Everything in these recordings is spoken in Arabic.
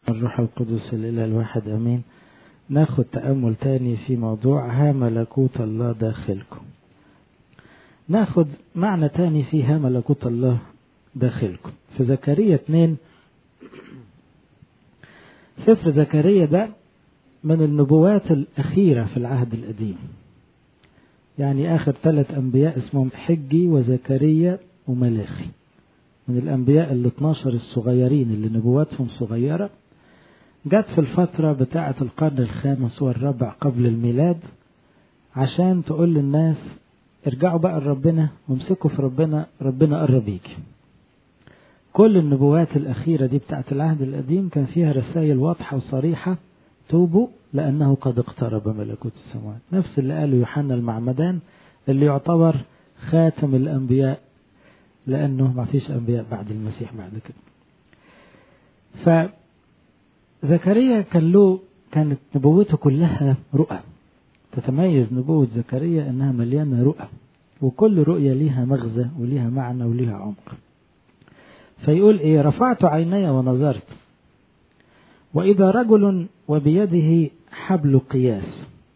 الروح القدس الإله الواحد أمين. ناخد تأمل تاني في موضوع ها ملكوت الله داخلكم. ناخد معنى تاني في ها ملكوت الله داخلكم في زكريا 2. سفر زكريا ده من النبوات الأخيرة في العهد القديم، يعني آخر 3 أنبياء اسمهم حجي وزكريا وملاخي، من الأنبياء ال 12 الصغيرين اللي نبواتهم صغيرة، جت في الفترة بتاعة القرن الخامس والرابع قبل الميلاد، عشان تقول للناس ارجعوا بقى لربنا وامسكوا في ربنا، ربنا قرب يجي. كل النبوات الأخيرة دي بتاعة العهد القديم كان فيها رسائل واضحة وصريحة: توبوا لأنه قد اقترب ملكوت السماوات. نفس اللي قاله يوحنا المعمدان اللي يعتبر خاتم الأنبياء، لأنه ما فيش أنبياء بعد المسيح بعد كده. فزكريا كانت نبوته كلها رؤى. تتميز نبوة زكريا أنها مليانة رؤى، وكل رؤية ليها مغزى وليها معنى وليها عمق. فيقول إيه: رفعت عيني ونظرت وإذا رجل وبيده حبل قياس،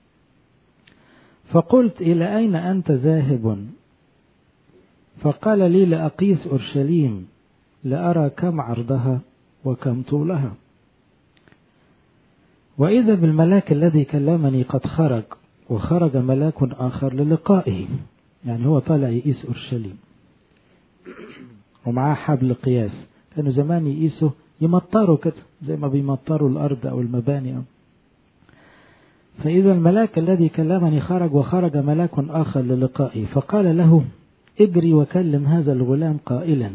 فقلت إلى أين أنت ذاهب؟ فقال لي لأقيس أورشليم لأرى كم عرضها وكم طولها. وإذا بالملاك الذي كلمني قد خرج، وخرج ملاك آخر للقائه، يعني هو طالع يقيس أورشليم ومعاه حبل قياس. كانوا زمان يقيسوا يمطروا كده زي ما بيمطروا الأرض أو المباني. فإذا الملاك الذي كلمني خرج، وخرج ملاك آخر للقائه، فقال له: اجري وكلم هذا الغلام قائلا: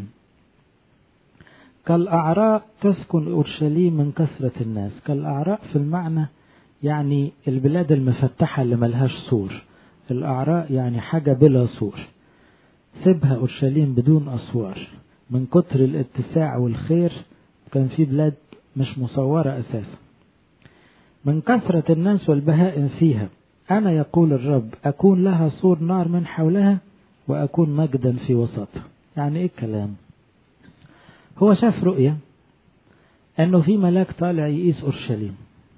كالأعراء تسكن أورشليم من كثرة الناس. كالأعراء في المعنى يعني البلاد المفتحة اللي ملهاش سور. الأعراء يعني حاجة بلا سور، سيبها أورشليم بدون أسوار. من كتر الاتساع والخير كان في بلاد مش مصورة أساسا. من كثرة الناس والبهائم فيها، أنا يقول الرب أكون لها سور نار من حولها وأكون مجدا في وسطها. يعني إيه الكلام؟ هو شاف رؤية أنه في ملاك طالع يقيس أورشليم،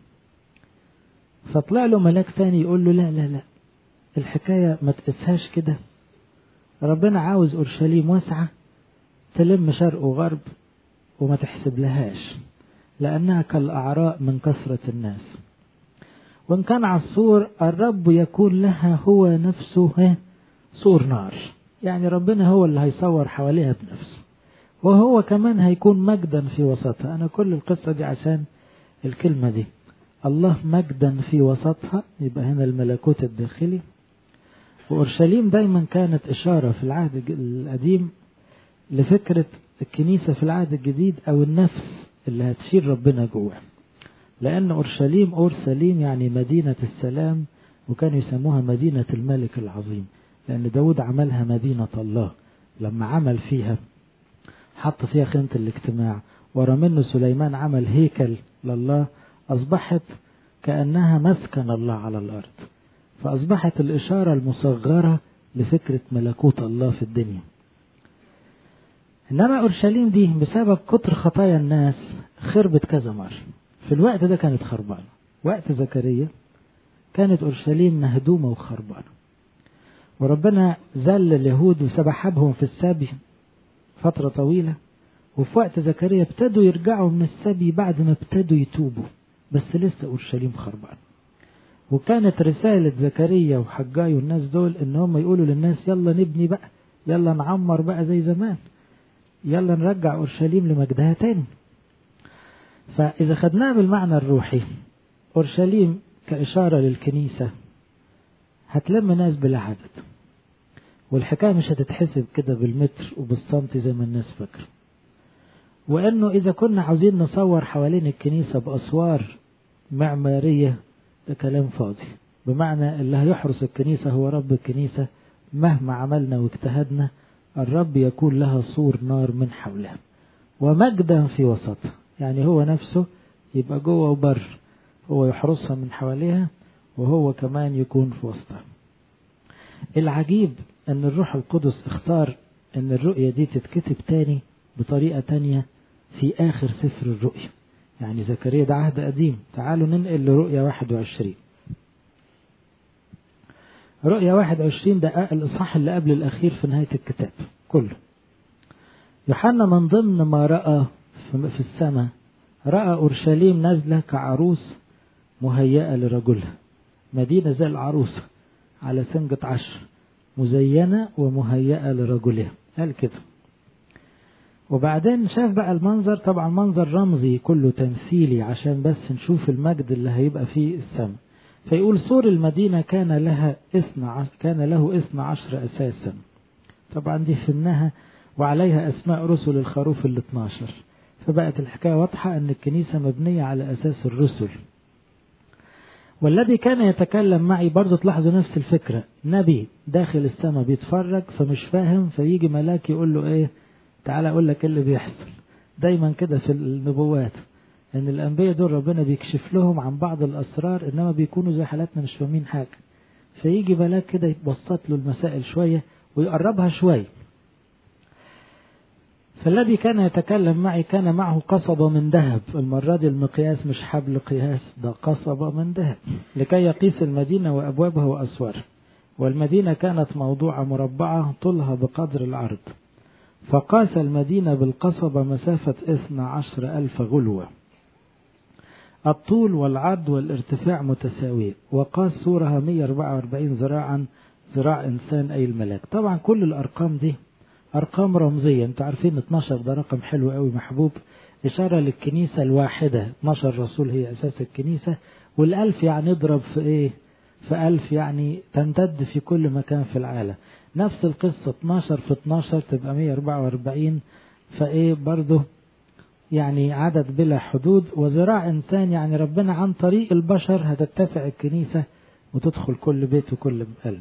فطلع له ملاك تاني يقول له: لا لا لا، الحكاية ما تقيسهاش كده. ربنا عاوز أورشليم واسعة تلم شرق وغرب وما تحسب لهاش، لأنها كالأعراء من كثرة الناس. وإن كان على السور، الرب يكون لها هو نفسه سور نار، يعني ربنا هو اللي هيصور حواليها بنفسه، وهو كمان هيكون مجدا في وسطها. أنا كل القصة دي عشان الكلمة دي، الله مجدا في وسطها، يبقى هنا الملكوت الداخلي. وأورشليم دايما كانت إشارة في العهد القديم لفكرة الكنيسة في العهد الجديد، أو النفس اللي هتشير ربنا جوه. لأن أورشليم يعني مدينة السلام، وكانوا يسموها مدينة الملك العظيم، لأن داود عملها مدينة الله لما عمل فيها، حط فيها خيمة الاجتماع، ورا منه سليمان عمل هيكل لله، أصبحت كأنها مسكن الله على الأرض. فأصبحت الإشارة المصغرة لفكرة ملكوت الله في الدنيا. إنما أورشليم دي بسبب كتر خطايا الناس خربت كذا مرة. في الوقت ده كانت خربانة، وقت زكريا كانت أورشليم مهدومة وخربانة، وربنا ذل اليهود وسبحبهم في السبي فترة طويلة. وفي وقت زكريا ابتدوا يرجعوا من السبي بعد ما ابتدوا يتوبوا، بس لسه أورشليم خربانة. وكانت رسالة زكريا وحجاي والناس دول ان هم يقولوا للناس: يلا نبني بقى، يلا نعمر بقى زي زمان، يلا نرجع أورشليم لمجدها تاني. فإذا خدناها بالمعنى الروحي، أورشليم كإشارة للكنيسة هتلم ناس بلا عدد، والحكاية مش هتتحسب كده بالمتر وبالسنتي زي ما الناس فاكرة. وأنه إذا كنا عاوزين نصور حوالين الكنيسة بأسوار معمارية، ده كلام فاضي. بمعنى اللي هيحرس الكنيسة هو رب الكنيسة، مهما عملنا واجتهدنا الرب يكون لها سور نار من حولها ومجدا في وسطها، يعني هو نفسه يبقى جوه وبر، هو يحرسها من حواليها وهو كمان يكون في وسطها. العجيب أن الروح القدس اختار أن الرؤية دي تتكتب تاني بطريقة تانية في آخر سفر الرؤية. يعني زكريا ده عهد قديم. تعالوا ننقل لرؤيا 21. رؤيا 21 ده الإصحاح اللي قبل الأخير في نهاية الكتاب كله. يوحنا من ضمن ما رأى في السماء، رأى أورشليم نازلة كعروس مهيئة لرجلها، مدينة زي العروسة على سنجة عشر، مزينة ومهيئة لرجلها، قال كده. وبعدين شاف بقى المنظر، طبعا منظر رمزي كله تمثيلي عشان بس نشوف المجد اللي هيبقى فيه السماء. فيقول سور المدينة كان له 12 أساسا. طبعا دي فنها وعليها أسماء رسل الخروف 12. فبقت الحكاية واضحة أن الكنيسة مبنية على أساس الرسل. والذي كان يتكلم معي، برضو تلاحظوا نفس الفكرة، نبي داخل السماء بيتفرج فمش فاهم، فيجي ملاك يقول له ايه، تعالى اقول لك اللي بيحصل. دايما كده في النبوات ان الانبياء دول ربنا بيكشف لهم عن بعض الاسرار، انما بيكونوا زي حالاتنا مش فاهمين حاجة، فيجي ملاك كده يتبسط له المسائل شوية ويقربها شوية. فالذي كان يتكلم معي كان معه قصبة من ذهب. المرة دي المقياس مش حبل قياس، ده قصبة من ذهب، لكي يقيس المدينة وأبوابها وأسوارها. والمدينة كانت موضوعة مربعة طولها بقدر العرض. فقاس المدينة بالقصبة مسافة 12,000 غلوة، الطول والعرض والارتفاع متساوية. وقاس سورها 144 ذراعا، ذراع إنسان أي الملاك. طبعا كل الأرقام دي أرقام رمزية. انتوا عارفين 12 ده رقم حلو قوي محبوب، إشارة للكنيسة الواحدة. 12 رسول هي أساس الكنيسة، والألف يعني اضرب في إيه، في 1000 يعني تمتد في كل مكان في العالم. نفس القصة 12 في 12 تبقى 144، فإيه برضه يعني عدد بلا حدود. وذراع إنسان يعني ربنا عن طريق البشر هتتسع الكنيسة وتدخل كل بيت وكل قلب.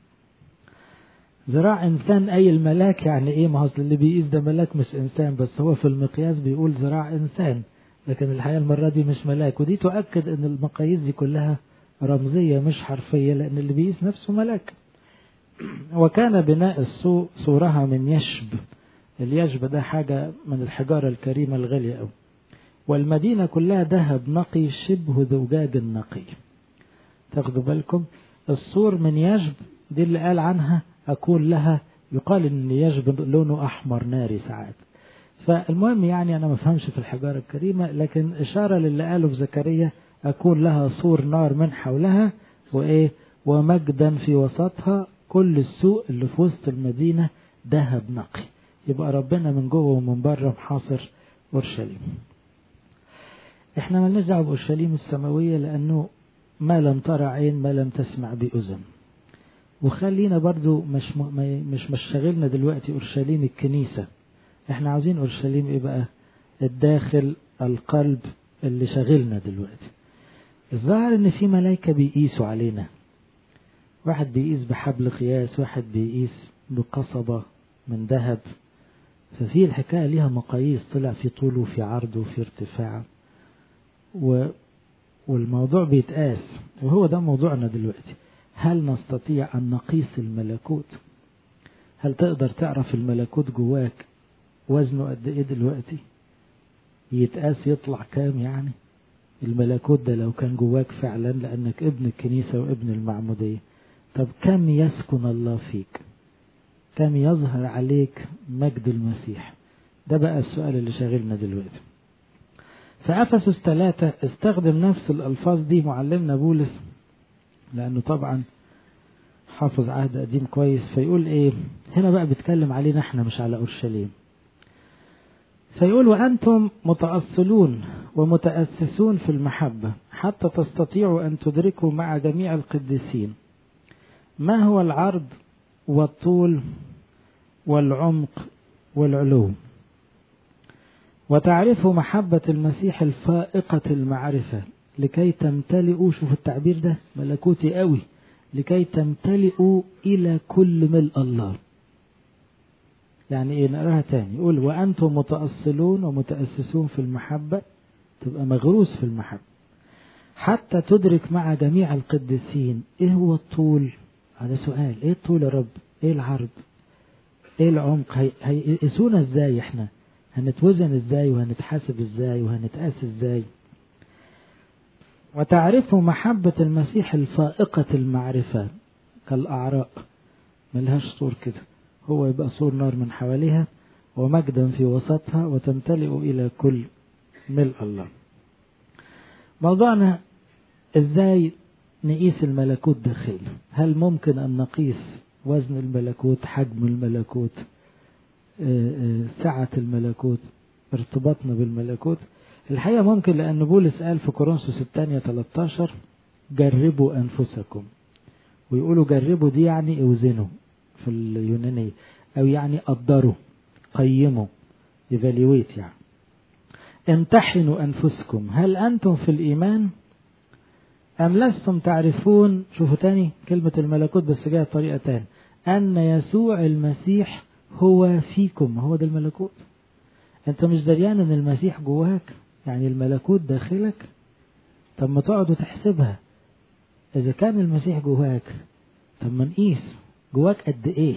ذراع إنسان أي الملاك يعني إيه، ما هو اللي بيقيس ده ملاك مش إنسان، بس هو في المقياس بيقول ذراع إنسان، لكن الحقيقة المرة دي مش ملاك. ودي تؤكد أن المقاييس دي كلها رمزية مش حرفية، لأن اللي بيقيس نفسه ملاك. وكان بناء سورها من يشب. اليشب ده حاجة من الحجارة الكريمة الغالية أوي. والمدينة كلها ذهب نقي شبه زجاج نقي. تاخدوا بالكم، السور من يشب دي اللي قال عنها أكون لها، يقال إن يجب لونه أحمر ناري ساعات. فالمهم يعني أنا ما فهمش في الحجارة الكريمة، لكن إشارة للي قاله في زكريا أكون لها سور نار من حولها وإيه، ومجدا في وسطها، كل السوق اللي في وسط المدينة ذهب نقي. يبقى ربنا من جوه ومن بره محاصر أورشليم. إحنا مالناش دعوة بأورشليم السماوية، لأنه ما لم ترى عين ما لم تسمع بأذن. وخلينا برضو مش شغلنا دلوقتي أورشليم الكنيسة. احنا عاوزين أورشليم ايه بقى، الداخل القلب اللي شغلنا دلوقتي. الظاهر ان في ملايكة بيقيسوا علينا، واحد بيقيس بحبل قياس، واحد بيقيس بقصبة من ذهب. ففي الحكاية ليها مقاييس، طلع في طول وفي عرض وفي ارتفاع، والموضوع بيتقاس. وهو ده موضوعنا دلوقتي. هل نستطيع أن نقيس الملكوت؟ هل تقدر تعرف الملكوت جواك وزنه قد ايه دلوقتي، يتقاس يطلع كام؟ يعني الملكوت ده لو كان جواك فعلا، لأنك ابن الكنيسة وابن المعمودية، طب كم يسكن الله فيك، كم يظهر عليك مجد المسيح؟ ده بقى السؤال اللي شاغلنا دلوقتي. فأفسس 3 استخدم نفس الألفاظ دي معلمنا بولس، لأنه طبعا حافظ عهد قديم كويس. فيقول ايه هنا بقى، بيتكلم علينا احنا مش على أورشليم. فيقول وأنتم متأصلون ومتأسسون في المحبة حتى تستطيعوا أن تدركوا مع جميع القديسين ما هو العرض والطول والعمق والعلو، وتعرفوا محبة المسيح الفائقة المعرفة لكي تمتلئوا. شوف التعبير ده ملكوتي قوي، لكي تمتلئوا إلى كل ملء الله. يعني ايه، نقراها تاني. يقول وأنتم متأصلون ومتأسسون في المحبة، تبقى مغروس في المحبة حتى تدرك مع جميع القديسين. ايه هو الطول؟ هذا سؤال. ايه الطول يا رب؟ ايه العرض؟ ايه العمق؟ هيقيسونا ازاي؟ احنا هنتوزن ازاي وهنتحاسب ازاي وهنتقاس ازاي. وتعرفوا محبة المسيح الفائقة المعرفة كالأعراء، ملهاش سور كده، هو يبقى سور نار من حواليها ومجدا في وسطها وتمتلئ إلى كل ملء الله. موضوعنا ازاي نقيس الملكوت داخلنا. هل ممكن أن نقيس وزن الملكوت، حجم الملكوت، سعة الملكوت، ارتباطنا بالملكوت؟ الحقيقة ممكن، لأن بولس قال في كورنثوس الثانية 13 جربوا أنفسكم، ويقولوا جربوا دي يعني اوزنوا في اليونانية، أو يعني قدروا، قيموا، evaluate يعني. امتحنوا أنفسكم هل أنتم في الإيمان أم لستم تعرفون. شوفوا تاني كلمة الملكوت بس جاء بطريقة تاني، أن يسوع المسيح هو فيكم. هو ده الملكوت. أنت مش دريان أن المسيح جواك، يعني الملكوت داخلك. طب ما تقعدوا تحسبها، إذا كان المسيح جواك طب ما نقيس جواك قد إيه،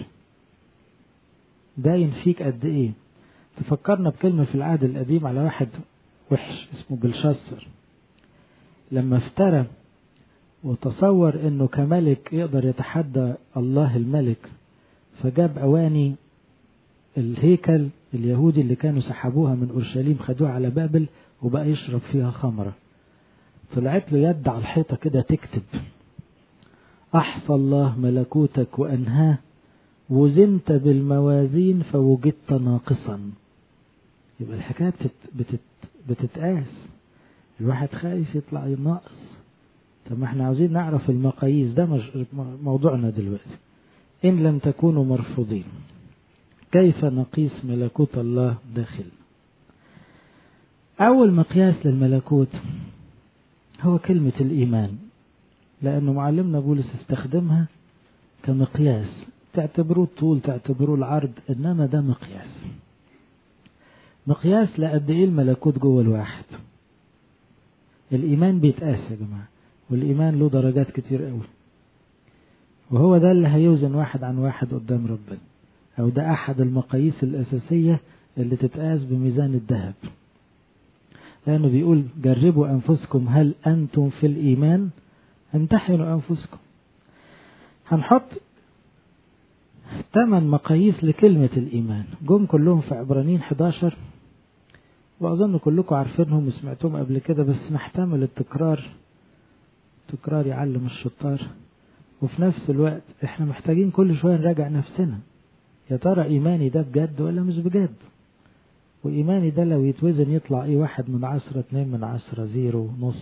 باين فيك قد إيه. تفكرنا بكلمة في العهد القديم على واحد وحش اسمه بلشاصر، لما افترى وتصور انه كملك يقدر يتحدى الله الملك، فجاب اواني الهيكل اليهودي اللي كانوا سحبوها من اورشليم خدوها على بابل وبقى يشرب فيها خمرة. طلعت له يد على الحيطة كده تكتب احصى الله ملكوتك وانهاه، وزنت بالموازين فوجدت ناقصا. يبقى الحكاية بتتقاس. الواحد خايف يطلع ناقص. طب ما احنا عاوزين نعرف المقاييس، ده موضوعنا دلوقتي. إن لم تكونوا مرفوضين كيف نقيس ملكوت الله داخل؟ أول مقياس للملكوت هو كلمة الإيمان، لأنه معلمنا بولس استخدمها كمقياس. تعتبروه الطول، تعتبروه العرض، إنما ده مقياس لقد إيه الملكوت جوه الواحد. الإيمان بيتقاس يا جماعة، والإيمان له درجات كتير قوي، وهو ده اللي هيوزن واحد عن واحد قدام ربنا، أو ده أحد المقاييس الأساسية اللي تتقاس بميزان الذهب. لأنه بيقول جربوا أنفسكم هل أنتم في الإيمان، امتحنوا أنفسكم. هنحط 8 مقاييس لكلمة الإيمان، جم كلهم في عبرانيين 11، وأظن كلكم عارفينهم وسمعتهم قبل كده، بس نحتمل التكرار يعلم الشطار. وفي نفس الوقت احنا محتاجين كل شوية نراجع نفسنا، يا ترى إيماني ده بجد ولا مش بجد؟ وإيماني ده لو يتوزن يطلع ايه، 1/10، 2/10، 0.5.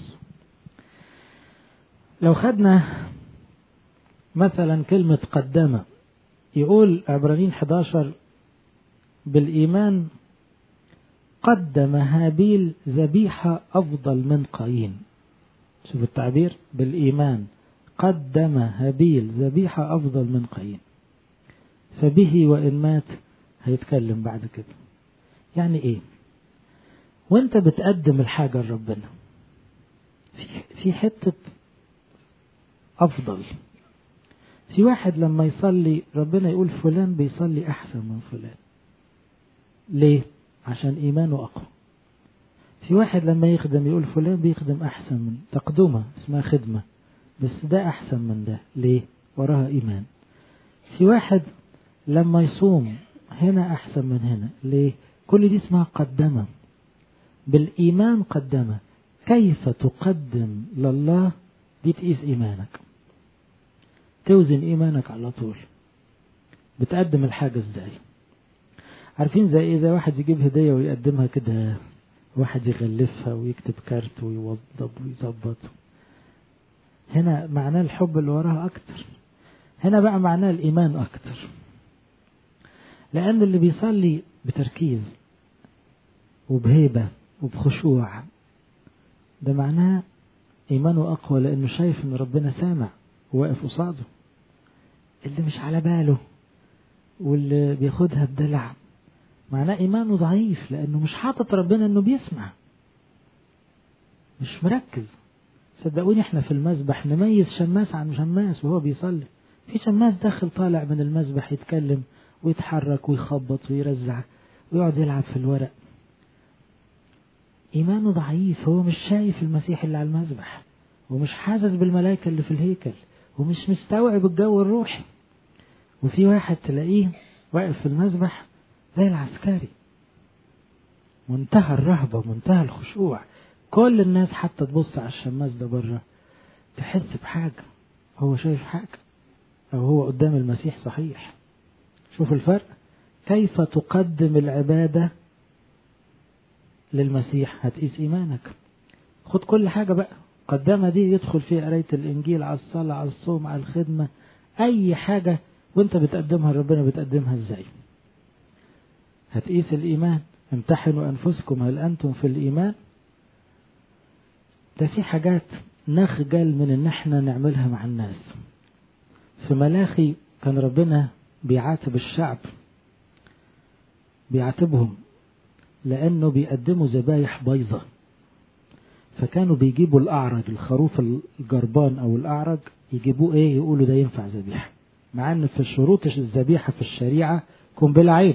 لو خدنا مثلا كلمة قدمة، يقول عبرانيين 11 بالإيمان قدم هابيل ذبيحة أفضل من قايين. شوف التعبير، بالإيمان قدم هابيل ذبيحة أفضل من قايين، فبه وإن مات هيتكلم بعد كده. يعني إيه؟ وانت بتقدم الحاجة لربنا في حتة أفضل. في واحد لما يصلي ربنا يقول فلان بيصلي أحسن من فلان. ليه؟ عشان إيمانه أقوى. في واحد لما يخدم يقول فلان بيخدم أحسن من، تقدمة اسمها خدمة، بس ده أحسن من ده. ليه؟ وراها إيمان. في واحد لما يصوم هنا أحسن من هنا. ليه؟ كل دي اسمها قدمة. بالإيمان قدمة. كيف تقدم لله؟ دي تقيس إيمانك، توزن إيمانك على طول. بتقدم الحاجة ازاي؟ عارفين زي ايه؟ زي واحد يجيب هدية ويقدمها كده، واحد يغلفها ويكتب كارت ويوضب ويظبط. هنا معناه الحب اللي وراها أكتر. هنا بقى معناه الإيمان أكتر، لأن اللي بيصلي بتركيز وبهيبة وبخشوع ده معناه إيمانه أقوى، لأنه شايف إن ربنا سامع وواقف قصاده. اللي مش على باله واللي بياخدها بدلع معناه إيمانه ضعيف، لأنه مش حاطط ربنا إنه بيسمع، مش مركز. صدقوني احنا في المسبح نميز شماس عن شماس وهو بيصلي. في شماس داخل طالع من المسبح يتكلم ويتحرك ويخبط ويرزع ويقعد يلعب في الورق، إيمانه ضعيف، هو مش شايف المسيح اللي على المذبح، ومش حاسس بالملائكة اللي في الهيكل، ومش مستوعب الجو الروحي. وفي واحد تلاقيه واقف في المذبح زي العسكري، منتهى الرهبة، منتهى الخشوع، كل الناس حتى تبص على الشماس ده بره تحس بحاجة، هو شايف حاجة، أو هو قدام المسيح صحيح. شوف الفرق، كيف تقدم العبادة للمسيح هتقيس إيمانك. خد كل حاجة بقى قدامها دي، يدخل فيها قراية الإنجيل، على الصلاة، على الصوم، على الخدمة، أي حاجة وانت بتقدمها لربنا بتقدمها ازاي؟ هتقيس الإيمان. امتحنوا أنفسكم هل أنتم في الإيمان. ده في حاجات نخجل من ان احنا نعملها مع الناس. في ملاخي كان ربنا بيعاتب الشعب، بيعاتبهم لأنه بيقدموا ذبايح بيضة، فكانوا بيجيبوا الأعرج، الخروف الجربان أو الأعرج، يجيبوه إيه؟ يقولوا ده ينفع ذبيحة، مع أن في شروط الذبيحة في الشريعة كن بلا عيب.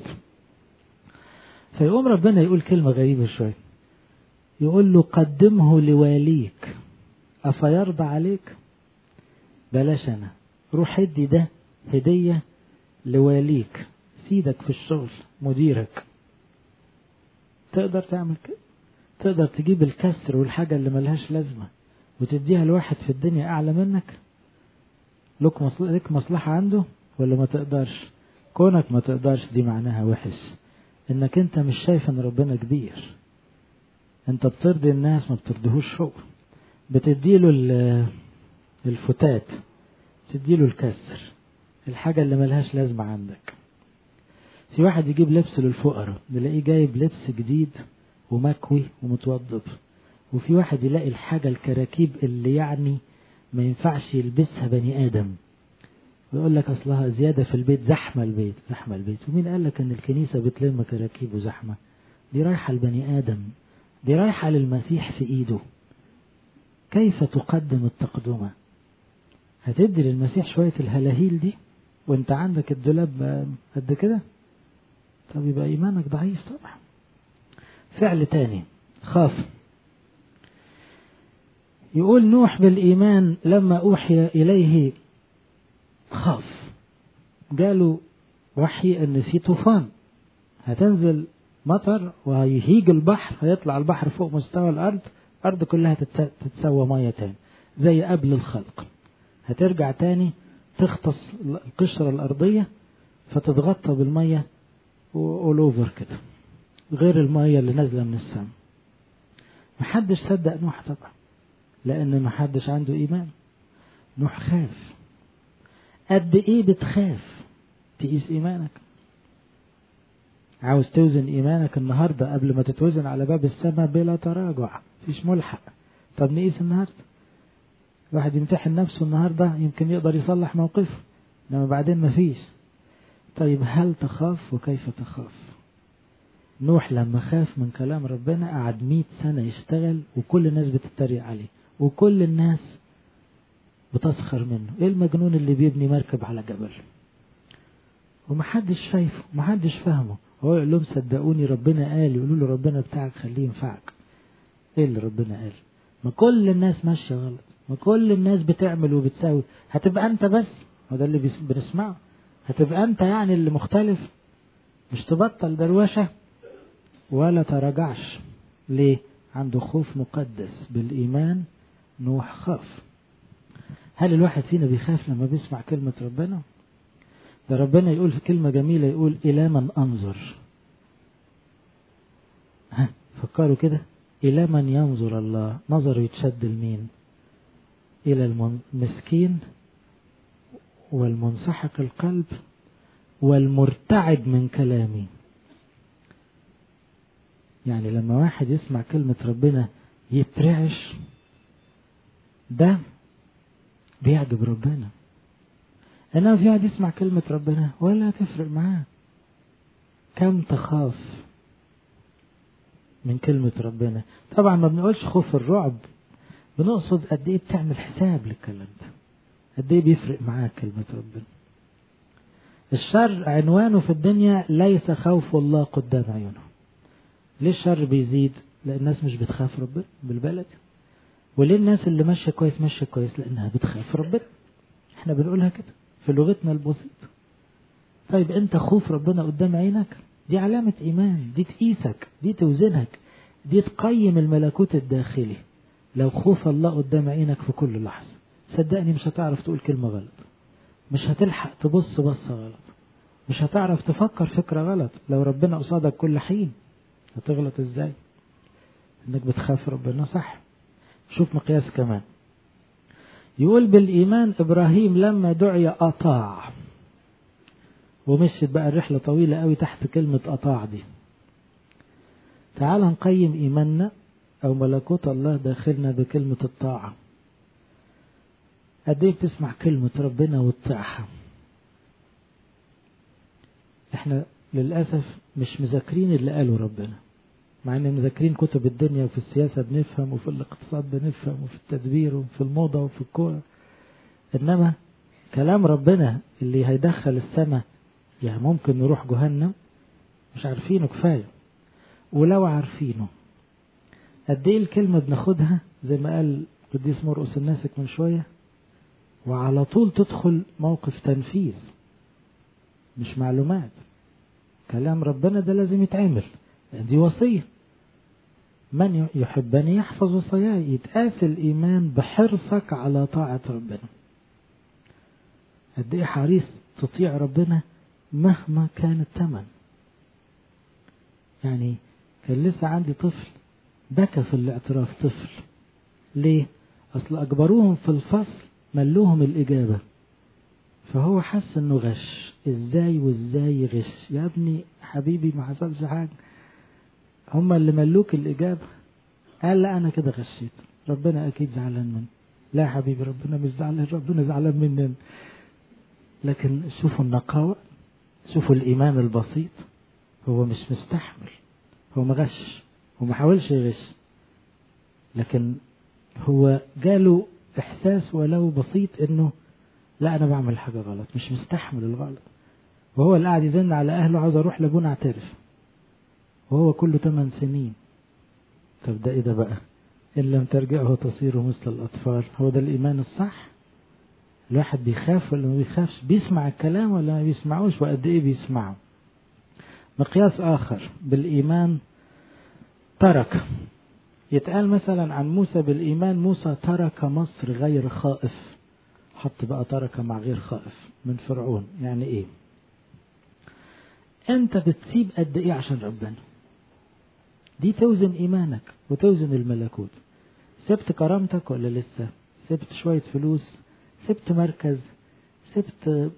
فيقوم ربنا يقول كلمة غريبة شوية، يقول له قدمه لواليك أفيرضى عليك؟ بلاش أنا، روح ادي ده هدية لواليك، سيدك في الشغل، مديرك. تقدر تعمل كده؟ تقدر تجيب الكسر والحاجة اللي ملهاش لازمة وتديها لواحد في الدنيا أعلى منك؟ لك مصلحة عنده ولا ما تقدرش؟ كونك ما تقدرش دي معناها وحش، انك انت مش شايف ان ربنا كبير. انت بترضي الناس ما بترضيهوش هو، بتديله الفتات، تديله الكسر، الحاجة اللي ملهاش لازمة عندك. في واحد يجيب لبس للفقراء نلاقيه جايب لبس جديد ومكوي ومتوضب، وفي واحد يلاقي الحاجة الكراكيب اللي يعني ما ينفعش يلبسها بني آدم، ويقول لك أصلها زيادة في البيت، زحمة البيت، زحمة البيت. ومين قال لك أن الكنيسة بتلم كراكيب وزحمة؟ دي رايحة البني آدم، دي رايحة للمسيح في إيده. كيف تقدم التقدمة؟ هتدي للمسيح شوية الهلاهيل دي وانت عندك الدولاب قد كده؟ طب يبقى إيمانك ضعيف طبعا. فعل تاني، خاف. يقول نوح بالإيمان لما أوحي إليه خاف، جاله وحي أن في طوفان، هتنزل مطر وهيهيج البحر، هيطلع البحر فوق مستوى الأرض، الأرض كلها تتسوى مية تاني زي قبل الخلق، هترجع تاني تختص القشرة الأرضية فتتغطى بالمية أولوفر كده، غير المية اللي نازلة من السماء. محدش صدق نوح طبعا، لأن محدش عنده إيمان. نوح خاف. قد إيه بتخاف تقيس إيمانك؟ عاوز توزن إيمانك النهاردة قبل ما تتوزن على باب السماء بلا تراجع، فيش ملحق. طب نقيس النهاردة، واحد يمتحن نفسه النهاردة يمكن يقدر يصلح موقفه، إنما بعدين مفيش. طيب هل تخاف؟ وكيف تخاف؟ نوح لما خاف من كلام ربنا قعد 100 سنة يشتغل، وكل الناس بتتريق عليه، وكل الناس بتسخر منه. ايه المجنون اللي بيبني مركب على جبل؟ ومحدش شايفه، محدش فاهمه. هو يقول لهم صدقوني ربنا قال، يقولوا له ربنا بتاعك خليه ينفعك. ايه اللي ربنا قال؟ ما كل الناس ماشية غلط، ما كل الناس بتعمل وبتساوي، هتبقى انت بس؟ وده اللي بنسمعه، هتبقى انت يعني اللي مختلف؟ مش تبطل دروشة ولا تراجعش. ليه؟ عنده خوف مقدس بالإيمان. نوح خاف. هل الواحد فينا بيخاف لما بيسمع كلمة ربنا؟ ده ربنا يقول في كلمة جميلة، يقول إلى من أنظر. فكروا كده، إلى من ينظر الله؟ نظر يتشد لمين؟ إلى المسكين والمنسحق القلب والمرتعد من كلامي. يعني لما واحد يسمع كلمة ربنا يترعش، ده بيعجب ربنا. أنا في واحد يسمع كلمة ربنا ولا تفرق معاه. كم تخاف من كلمة ربنا؟ طبعا ما بنقولش خوف الرعب، بنقصد قد ايه بتعمل حساب للكلام ده، قد ايه بيفرق معاك كلمة ربنا. الشر عنوانه في الدنيا ليس خوف الله قدام عيونه. ليه الشر بيزيد؟ لأن الناس مش بتخاف ربنا بالبلد. وليه الناس اللي ماشية كويس ماشية كويس؟ لأنها بتخاف ربنا. احنا بنقولها كده في لغتنا البسيطة. طيب انت خوف ربنا قدام عينك، دي علامة إيمان، دي تقيسك، دي توزنك، دي تقيم الملكوت الداخلي. لو خوف الله قدام عينك في كل لحظة، صدقني مش هتعرف تقول كلمة غلط، مش هتلحق تبص بصة غلط، مش هتعرف تفكر فكرة غلط. لو ربنا قصادك كل حين هتغلط ازاي؟ انك بتخاف ربنا صح. شوف مقياس كمان، يقول بالإيمان إبراهيم لما دعي أطاع. ومشيت بقى الرحلة طويلة قوي تحت كلمة أطاع دي. تعال نقيم إيماننا أو ملكوت الله داخلنا بكلمة الطاعة. قد ايه بتسمع كلمة ربنا وتطيعها؟ احنا للأسف مش مذاكرين اللي قاله ربنا، مع ان مذاكرين كتب الدنيا، وفي السياسة بنفهم، وفي الاقتصاد بنفهم، وفي التدبير، وفي الموضة، وفي الكورة. انما كلام ربنا اللي هيدخل السماء يعني ممكن نروح جهنم، مش عارفينه كفاية. ولو عارفينه قد ايه الكلمة بناخدها زي ما قال قديس مرقس الناسك من شوية، وعلى طول تدخل موقف تنفيذ، مش معلومات. كلام ربنا ده لازم يتعمل، دي وصية. من يحبني يحفظ وصاياي. يتقاس الإيمان بحرصك على طاعة ربنا. قد ايه حريص تطيع ربنا مهما كان الثمن. يعني كان لسه عندي طفل بكى في الاعتراف. طفل ليه؟ أصل أجبروهم في الفصل ملوهم الإجابة، فهو حس إنه غش. إزاي وإزاي يغش يا ابني؟ حبيبي ما حصلش حاجة، هما اللي ملوك الإجابة. قال لا أنا كده غشيت، ربنا أكيد زعلان مني. لا يا حبيبي ربنا مش زعلان، ربنا زعلان مننا. لكن شوفوا النقاوة، شوفوا الإيمان البسيط. هو مش مستحمل، هو مغش، هو ما حاولش يغش، لكن هو جاله إحساس ولو بسيط إنه لا أنا بعمل حاجة غلط، مش مستحمل الغلط. وهو اللي قاعد يزن على أهله، عاوز أروح لابونا اعترف، وهو كله 8 سنين. طب ده إيه ده بقى؟ إن لم ترجعه تصير مثل الأطفال. هو ده الإيمان الصح؟ الواحد بيخاف ولا ما بيخافش؟ بيسمع الكلام ولا ما بيسمعوش؟ وقد إيه بيسمعه؟ مقياس آخر بالإيمان ترك. يتقال مثلا عن موسى بالإيمان موسى ترك مصر غير خائف. حط بقى ترك مع غير خائف من فرعون. يعني إيه؟ أنت بتسيب قد إيه عشان ربنا؟ دي توزن إيمانك وتوزن الملكوت. سبت كرامتك ولا لسه؟ سبت شوية فلوس؟ سبت مركز؟ سبت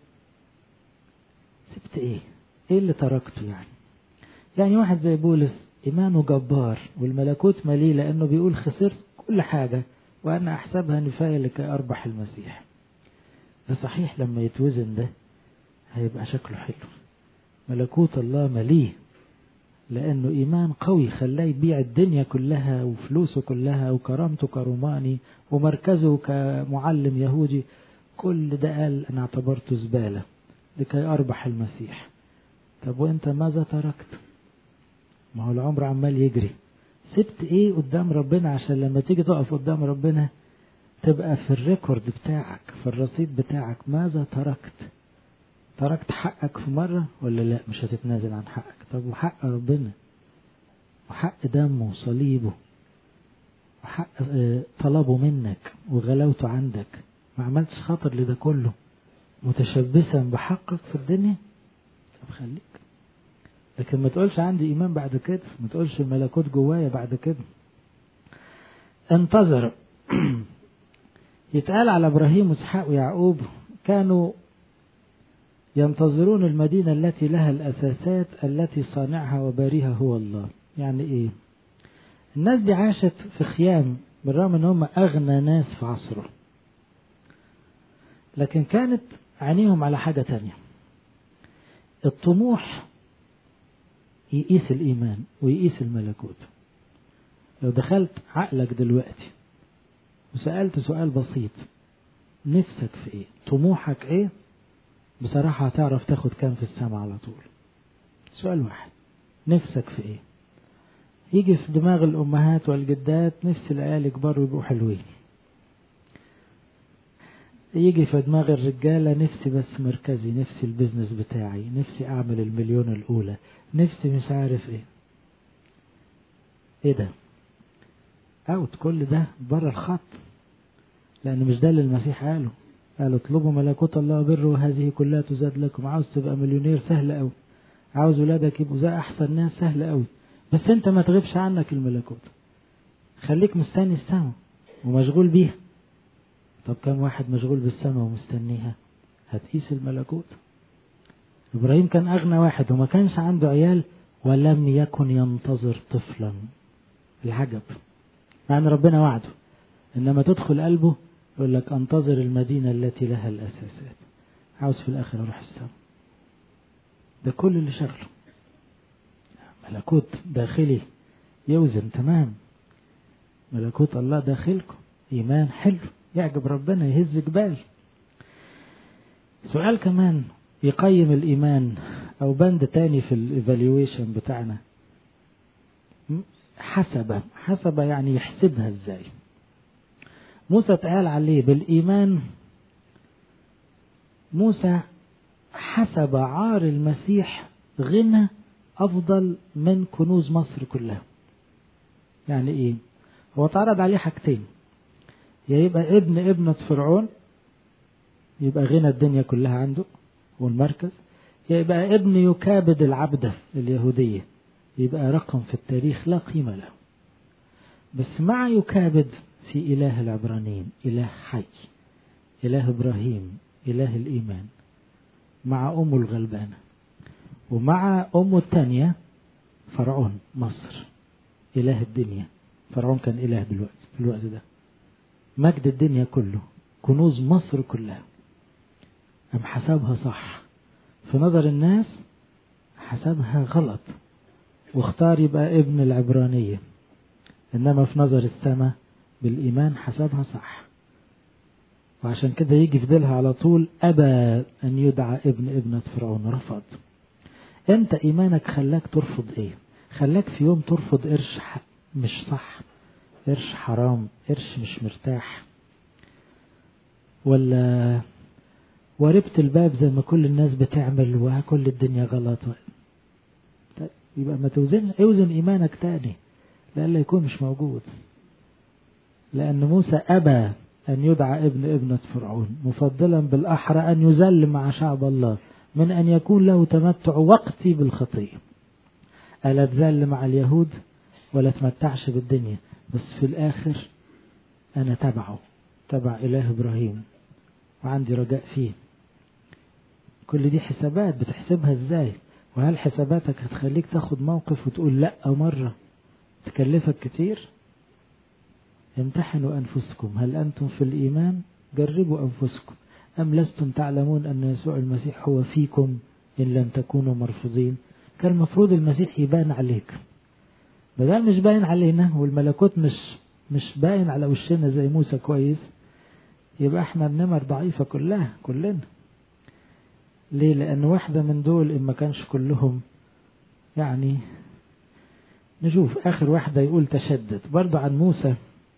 إيه؟ إيه اللي تركته يعني؟ يعني واحد زي بولس إيمانه جبار والملكوت مليء، لأنه بيقول خسرت كل حاجة وأنا أحسبها نفاية لكي أربح المسيح. ده صحيح لما يتوزن ده هيبقى شكله حلو. ملكوت الله مليء لأنه إيمان قوي خلاه يبيع الدنيا كلها وفلوسه كلها وكرامته كروماني ومركزه كمعلم يهودي. كل ده قال أنا اعتبرته زبالة لكي أربح المسيح. طب وأنت ماذا تركت؟ ما هو العمر عمال يجري. سبت إيه قدام ربنا عشان لما تيجي تقف قدام ربنا تبقى في الريكورد بتاعك، في الرصيد بتاعك. ماذا تركت؟ تركت حقك في مرة ولا لا؟ مش هتتنازل عن حقك. طب وحق ربنا وحق دمه وصليبه وحق طلبه منك وغلاوته عندك، ما عملتش خطر لده كله متشبثا بحقك في الدنيا؟ طب خليك. لكن ما تقولش عندي إيمان بعد كده، ما تقولش الملكوت جوايا بعد كده. انتظر. يتقال على إبراهيم وإسحاق ويعقوب كانوا ينتظرون المدينة التي لها الأساسات التي صانعها وباريها هو الله. يعني إيه؟ الناس دي عاشت في خيام بالرغم ان هم أغنى ناس في عصره، لكن كانت عينيهم على حاجة تانية. الطموح يقيس الإيمان ويقيس الملكوت. لو دخلت عقلك دلوقتي وسألت سؤال بسيط، نفسك في إيه؟ طموحك إيه؟ بصراحة هتعرف تاخد كام في السماء على طول. سؤال واحد، نفسك في إيه؟ يجي في دماغ الأمهات والجدات نفس العيال يكبروا يبقوا حلوين. يجي في دماغ الرجالة نفسي بس مركزي، نفسي البيزنس بتاعي، نفسي أعمل المليون الأولى، نفسي مش عارف إيه. إيه ده؟ أوت، كل ده بره الخط، لأن مش ده اللي المسيح قاله. قال اطلبوا ملكوت الله بر وهذه كلها تزاد لكم. عاوز تبقى مليونير سهل أوي، عاوز ولادك يبقوا زي أحسن ناس سهل أوي، بس أنت ما تغيبش عنك الملكوت، خليك مستني السماء ومشغول بيها. طب كم واحد مشغول بالسماء ومستنيها؟ هتقيس الملكوت. إبراهيم كان أغنى واحد وما كانش عنده عيال، ولم يكن ينتظر طفلا. العجب، مع أن ربنا وعده، إنما تدخل قلبه يقول لك أنتظر المدينة التي لها الأساسات. عاوز في الآخر أروح السماء. ده كل اللي شغله. ملكوت داخلي يوزن تمام. ملكوت الله داخلكم، إيمان حلو يعجب ربنا يهز جبال. سؤال كمان يقيم الإيمان أو بند تاني في الإيفاليويشن بتاعنا، حسب يعني يحسبها إزاي. موسى اتقال عليه بالإيمان، موسى حسب عار المسيح غنى أفضل من كنوز مصر كلها. يعني إيه؟ هو اتعرض عليه حاجتين، يا يبقى ابن ابنة فرعون يبقى غنى الدنيا كلها عنده والمركز، يا يبقى ابن يكابد العبدة اليهودية يبقى رقم في التاريخ لا قيمة له. بس مع يكابد في إله العبرانيين، إله حي، إله إبراهيم، إله الإيمان، مع أمه الغلبانة، ومع أمه الثانية فرعون مصر إله الدنيا. فرعون كان إله دلوقتي في الوقت ده، مجد الدنيا كله، كنوز مصر كلها. أم حسبها صح في نظر الناس، حسبها غلط واختار يبقى ابن العبرانية، إنما في نظر السماء بالإيمان حسبها صح. وعشان كده يجي في ديلها على طول أبى أن يدعى ابن ابنة فرعون، رفض. أنت إيمانك خلاك ترفض إيه؟ خلاك في يوم ترفض قرش مش صح، قرش حرام، قرش مش مرتاح، ولا وربت الباب زي ما كل الناس بتعمل وكل الدنيا غلط؟ طيب يبقى ما اوزن إيمانك تاني لألا يكون مش موجود. لأن موسى أبى أن يدعى ابن ابنة فرعون، مفضلا بالأحرى أن يذل مع شعب الله من أن يكون له تمتع وقتي بالخطية. ألا تذل مع اليهود ولا تمتعش بالدنيا، بس في الآخر أنا تبع إله إبراهيم وعندي رجاء فيه. كل دي حسابات بتحسبها إزاي؟ وهل حساباتك هتخليك تاخد موقف وتقول لأ مرة تكلفك كتير؟ امتحنوا أنفسكم هل أنتم في الإيمان؟ جربوا أنفسكم أم لستم تعلمون أن يسوع المسيح هو فيكم إن لم تكونوا مرفوضين. كان المفروض المسيح يبان عليك، بدل مش باين علينا والملكوت مش باين على وشنا زي موسى كويس، يبقى احنا النمر ضعيفة كلنا. ليه؟ لأن واحدة من دول إن ما كانش كلهم. يعني نشوف آخر واحدة يقول تشدد. برضو عن موسى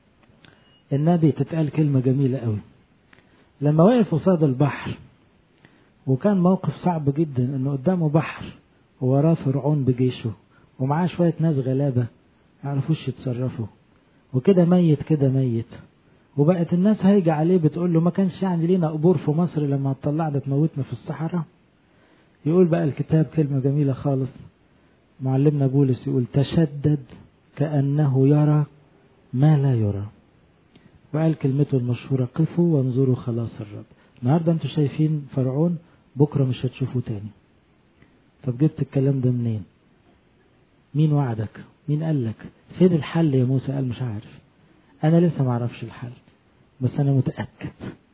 النبي تتقال كلمة جميلة قوي، لما وقف قصاد البحر وكان موقف صعب جدا، انه قدامه بحر ووراه فرعون بجيشه ومعاه شوية ناس غلابة يعرفوش يتصرفوا، وكده ميت، وبقت الناس هايجة عليه بتقول له ما كانش يعني لينا قبور في مصر لما طلعنا تموتنا في الصحراء. يقول بقى الكتاب كلمة جميلة خالص، معلمنا بولس يقول تشدد كأنه يرى ما لا يرى، وقال كلمته المشهورة قفوا وانظروا خلاص الرب. النهاردة انتوا شايفين فرعون، بكرة مش هتشوفوا تاني. طب جبت الكلام ده منين؟ مين وعدك؟ مين قال لك؟ فين الحل يا موسى؟ قال مش عارف، انا لسه ما اعرفش الحل، بس انا متأكد.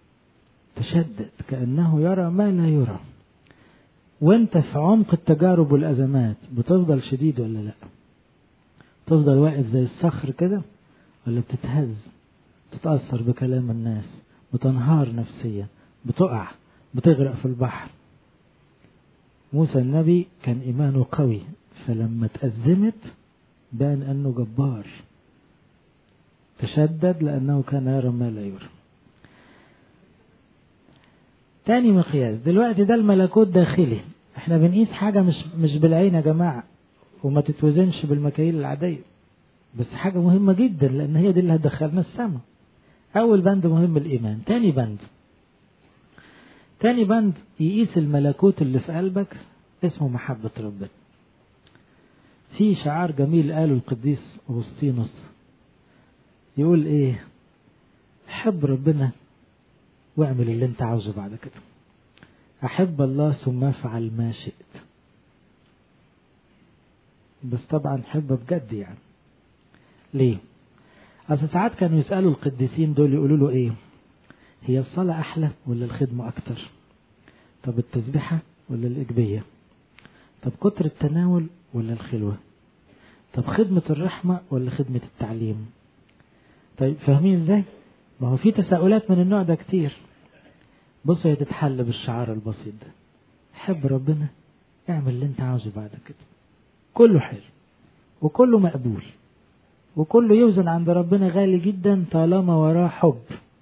تشدد كأنه يرى ما لا يرى. وانت في عمق التجارب والأزمات بتفضل شديد ولا لا؟ تفضل واقف زي الصخر كده ولا بتتهز، تتأثر بكلام الناس، بتنهار نفسيا، بتقع، بتغرق في البحر؟ موسى النبي كان إيمانه قوي، فلما تأزمت بان أنه جبار، تشدد لأنه كان يرى ما لا يرى. تاني مقياس دلوقتي ده الملكوت داخلي، احنا بنقيس حاجة مش بالعين يا جماعة، وما تتوزنش بالمكاييل العادية، بس حاجة مهمة جدا لأن هي دي اللي هتدخلنا السماء. أول بند مهم الإيمان. تاني بند يقيس الملكوت اللي في قلبك اسمه محبة ربنا. في شعار جميل قاله القديس أغسطينوس، يقول ايه؟ حب ربنا واعمل اللي انت عاوزه بعد كده، أحب الله ثم افعل ما شئت. بس طبعا حب بجد يعني. ليه؟ أصل ساعات كانوا يسألوا القديسين دول يقولوا له ايه؟ هي الصلاة أحلى ولا الخدمة أكتر؟ طب التسبيحة ولا الإجبية؟ طب كتر التناول ولا الخلوة؟ طب خدمة الرحمة ولا خدمة التعليم؟ طيب فاهمين ازاي؟ ما هو في تساؤلات من النوع ده كتير. بصوا هي تتحل بالشعار البسيط ده، حب ربنا اعمل اللي انت عاوزه بعد كده، كله حلو وكله مقبول وكله يوزن عند ربنا غالي جدا طالما وراه حب.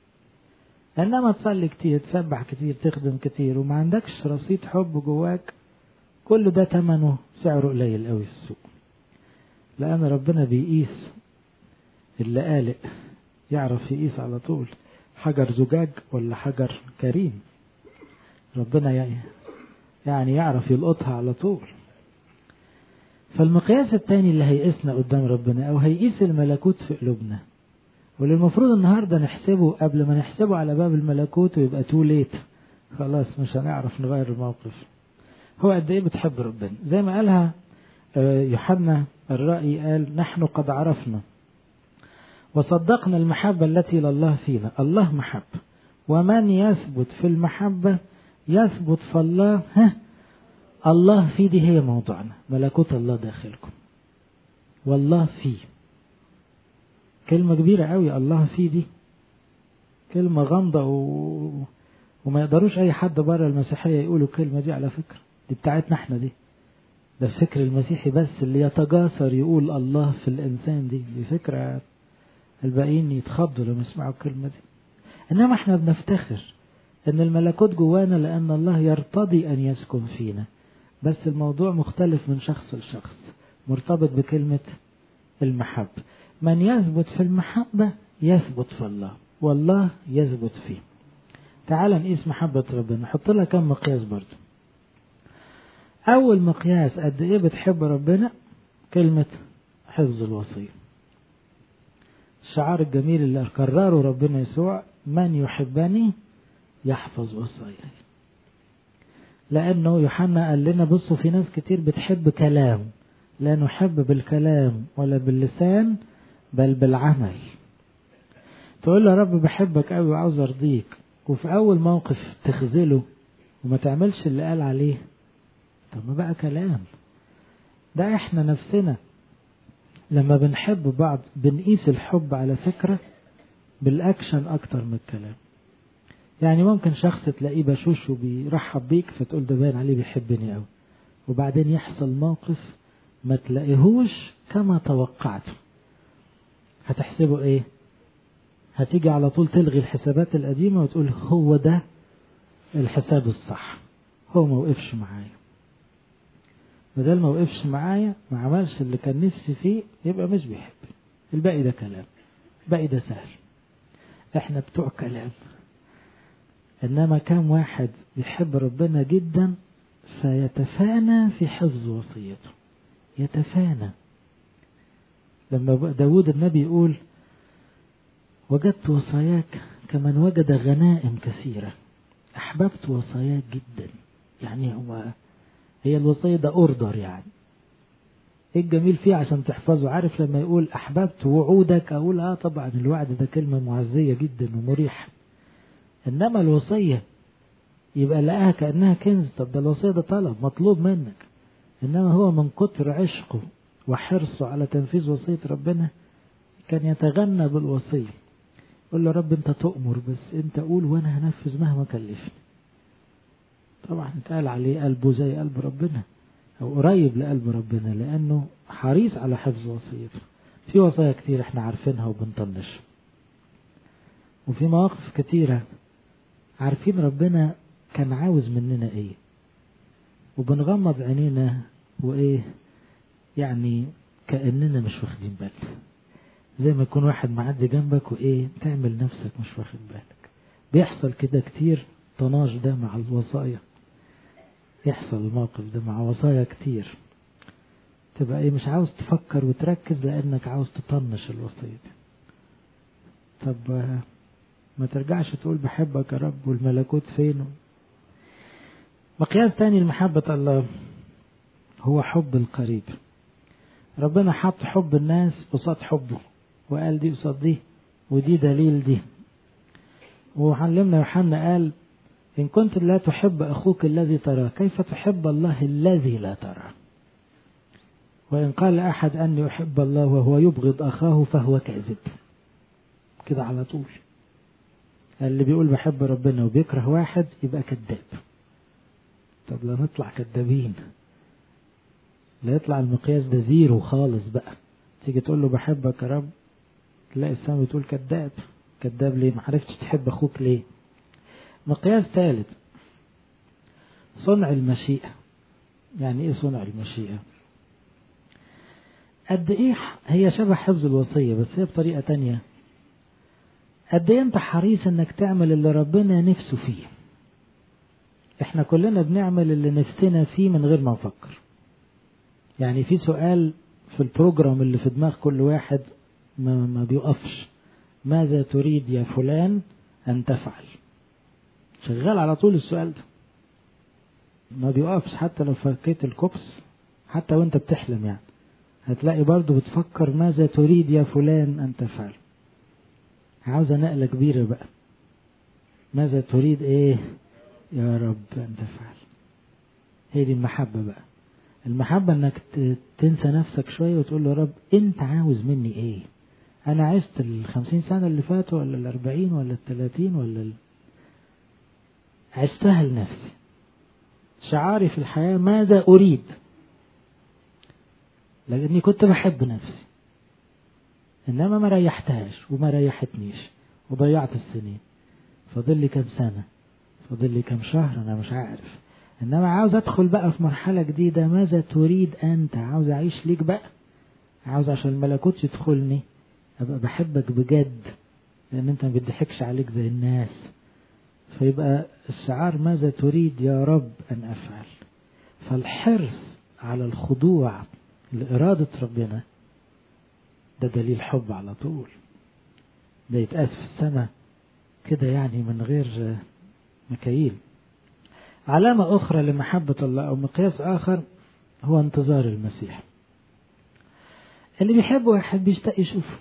انما تصلي كتير، تسبح كتير، تخدم كتير وما عندكش رصيد حب جواك، كل ده ثمنه سعره قليل قوي في السوق. لأن ربنا بيقيس اللي قالق، يعرف يقيس على طول حجر زجاج ولا حجر كريم. ربنا يعني يعرف يلقطها على طول. فالمقياس الثاني اللي هيقيسنا قدام ربنا أو هيقيس الملكوت في قلوبنا، واللي المفروض النهاردة نحسبه قبل ما نحسبه على باب الملكوت ويبقى تو ليت، خلاص مش هنعرف نغير الموقف، هو قد ايه بتحب ربنا. زي ما قالها يوحنا الرأي، قال نحن قد عرفنا وصدقنا المحبة التي لله فينا، الله محبة، ومن يثبت في المحبة يثبت في الله. الله فيه دي هي موضوعنا، ملكوت الله داخلكم، والله فيه. كلمة كبيرة قوي، الله فيه دي كلمة غامضة وما يقدروش أي حد بره المسيحية يقولوا الكلمة دي. على فكرة دي بتاعتنا احنا، دي ده الفكر المسيحي بس اللي يتجاسر يقول الله في الإنسان، دي فكرة الباقيين يتخضوا لما يسمعوا الكلمة دي. إنما احنا بنفتخر إن الملكوت جوانا لأن الله يرتضي أن يسكن فينا، بس الموضوع مختلف من شخص لشخص، مرتبط بكلمة المحبة. من يثبت في المحبة يثبت في الله والله يثبت فيه. تعال نقيس محبة ربنا، نحط لها كم مقياس برضه. أول مقياس قد إيه بتحب ربنا، كلمة حفظ الوصية. الشعار الجميل اللي كرره ربنا يسوع، من يحبني يحفظ وصاياي. لأنه يوحنا قال لنا بصوا في ناس كتير بتحب كلام، لا نحب بالكلام ولا باللسان بل بالعمل. تقول له يا رب بحبك قوي وعاوز ارضيك، وفي أول موقف تخذله وما تعملش اللي قال عليه، طب ما بقى كلام. ده احنا نفسنا لما بنحب بعض بنقيس الحب على فكرة بالأكشن أكتر من الكلام. يعني ممكن شخص تلاقيه بشوش وبيرحب بيك فتقول ده باين عليه بيحبني قوي، وبعدين يحصل موقف ما تلاقيهوش كما توقعته، هتحسبه ايه؟ هتيجي على طول تلغي الحسابات القديمة وتقول هو ده الحساب الصح، هو ما وقفش معايا. بدل ما وقفش معايا ما عملش اللي كان نفسي فيه، يبقى مش بيحب. الباقي ده كلام، الباقي ده سهل، احنا بتوع كلام. انما كم واحد يحب ربنا جدا فيتفانى في حفظ وصيته، يتفانى. لما داود النبي يقول وجدت وصاياك كمن وجد غنائم كثيرة، أحببت وصاياك جدا. يعني هي الوصية ده أوردر، يعني ايه الجميل فيه عشان تحفظه؟ عارف لما يقول أحببت وعودك، أقول طبعا الوعد ده كلمة معزية جدا ومريحة. إنما الوصية يبقى لقاها كأنها كنز، طب ده الوصية ده طلب مطلوب منك. إنما هو من كتر عشقه وحرصه على تنفيذ وصية ربنا كان يتغنى بالوصية، يقول له رب انت تؤمر، بس انت قول وانا هنفذ مهما كلفني. طبعا اتقال عليه قلبه زي قلب ربنا او قريب لقلب ربنا، لانه حريص على حفظ وصيته. في وصايا كتير احنا عارفينها وبنطنش، وفي مواقف كتيرة عارفين ربنا كان عاوز مننا ايه، وبنغمض عينينا وايه يعني كأننا مش واخدين بالنا، زي ما يكون واحد معدي جنبك وايه تعمل نفسك مش واخد بالك. بيحصل كده كتير، طناش ده مع الوصايا، يحصل الموقف ده مع وصايا كتير، تبقى ايه مش عاوز تفكر وتركز لانك عاوز تطنش الوصية دي. طب ما ترجعش تقول بحبك يا رب والملكوت فين؟ مقياس تاني لمحبة الله هو حب القريب. ربنا حط حب الناس قصاد حبه، وقال دي قصاد دي ودي دليل دي. وعلمنا يوحنا قال إن كنت لا تحب أخوك الذي تراه كيف تحب الله الذي لا تراه؟ وإن قال أحد أني أحب الله وهو يبغض أخاه فهو كاذب. كده على طول اللي بيقول بحب ربنا وبيكره واحد يبقى كذاب. طب لا نطلع كذابين، لا يطلع المقياس ده زيرو خالص بقى. تيجي تقول له بحبك يا رب تلاقي السماء بتقول كذاب. كذاب ليه؟ ما عرفتش تحب أخوك ليه؟ مقياس ثالث صنع المشيئة. يعني ايه صنع المشيئة؟ قد ايه هي شبه حفظ الوصية بس هي بطريقة تانية. قد ايه انت حريص انك تعمل اللي ربنا نفسه فيه. احنا كلنا بنعمل اللي نفسنا فيه من غير ما نفكر. يعني في سؤال في البروجرام اللي في دماغ كل واحد ما بيقفش، ماذا تريد يا فلان ان تفعل؟ شغال على طول السؤال ده ما بيقفش. حتى لو فكيت الكوبس حتى وانت بتحلم يعني هتلاقي برضو بتفكر ماذا تريد يا فلان ان تفعل. عاوزة نقلة كبيرة بقى. ماذا تريد ايه يا رب ان تفعل؟ هي دي المحبة بقى. المحبة انك تنسى نفسك شوية وتقول له يا رب انت عاوز مني ايه؟ انا عشت 50 سنة اللي فاتوا ولا 40 ولا 30 ولا عشتها لنفسي. شعاري في الحياة ماذا اريد، لاني كنت بحب نفسي انما ما ريحتهاش وما ريحتنيش وضيعت السنين. فاضل لي كم سنة، فاضل لي كم شهر، انا مش عارف. انما عاوز ادخل بقى في مرحلة جديدة. ماذا تريد انت؟ عاوز اعيش ليك بقى، عاوز عشان الملكوت يدخلني ابقى بحبك بجد، لان انت ما بتضحكش عليك زي الناس. فيبقى الشعار ماذا تريد يا رب ان افعل. فالحرص على الخضوع لإرادة ربنا ده دليل حب على طول. ده يتقاس في السماء كده يعني من غير مكاييل. علامة أخرى لمحبة الله أو مقياس آخر هو انتظار المسيح. اللي بيحب واحد بيشتاق يشوفه.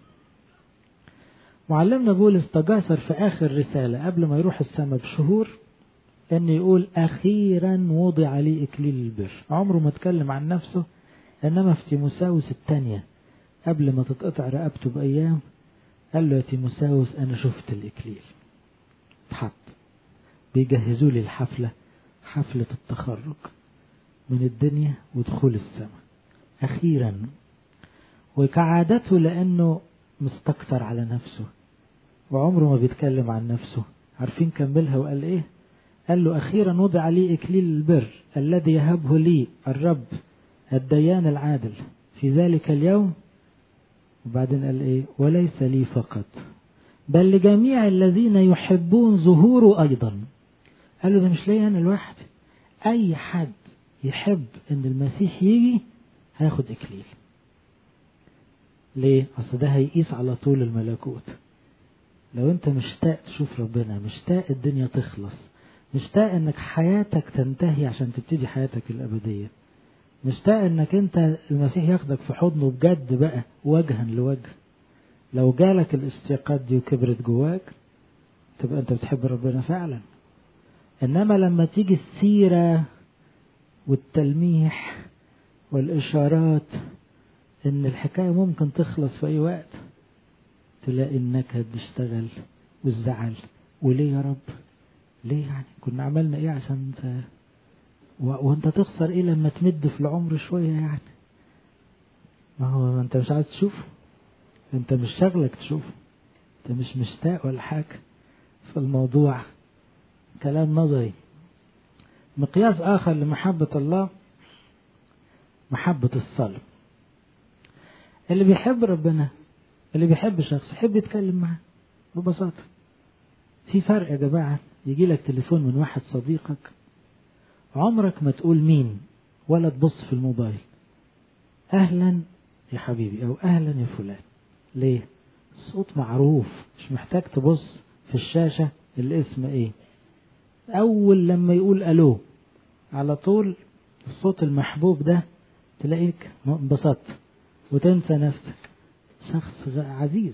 معلمنا بولس تجاسر في آخر رسالة قبل ما يروح السماء بشهور أن يقول أخيرا وضع لي إكليل البر. عمره ما اتكلم عن نفسه، إنما في تيموساوس الثانية قبل ما تتقطع رقبته بأيام قال له يا تيموساوس أنا شفت الإكليل اتحط، بيجهزوا لي الحفلة، حفلة التخرج من الدنيا ودخول السماء أخيرا. وكعادته لأنه مستكتر على نفسه وعمره ما بيتكلم عن نفسه، عارفين كملها وقال إيه؟ قال له أخيرا وضع لي إكليل البر الذي يهبه لي الرب الديان العادل في ذلك اليوم. وبعدين قال إيه؟ وليس لي فقط بل لجميع الذين يحبون ظهوره أيضا. قال له ده مش ليا أنا لوحدي، أي حد يحب أن المسيح يجي هياخد إكليل. ليه؟ أصل ده هيقيس على طول الملكوت. لو أنت مشتاق تشوف ربنا، مشتاق الدنيا تخلص، مشتاق أنك حياتك تنتهي عشان تبتدي حياتك الأبدية، مشتاق أنك أنت المسيح ياخدك في حضنه بجد بقى وجها لوجه، لو جالك الاشتياقات دي وكبرت جواك تبقى أنت بتحب ربنا فعلا. إنما لما تيجي السيرة والتلميح والإشارات إن الحكاية ممكن تخلص في أي وقت، تلاقي النكد اشتغل والزعل. وليه يا رب؟ ليه يعني؟ كنا عملنا إيه عشان وانت تخسر إيه لما تمد في العمر شوية يعني؟ ما هو انت مش عايز تشوفه، انت مش شغلك تشوفه، انت مش مشتاق ولا حاجة، فالموضوع كلام نظري. مقياس آخر لمحبة الله محبة الصلاة. اللي بيحب ربنا، اللي بيحب شخص، يحب يتكلم معاه ببساطة. في فرق يا جماعة، يجي لك تليفون من واحد صديقك عمرك ما تقول مين ولا تبص في الموبايل، أهلا يا حبيبي أو أهلا يا فلان. ليه؟ الصوت معروف، مش محتاج تبص في الشاشة الاسم ايه. أول لما يقول ألو على طول الصوت المحبوب ده تلاقيك انبسطت وتنسى نفسك، شخص عزيز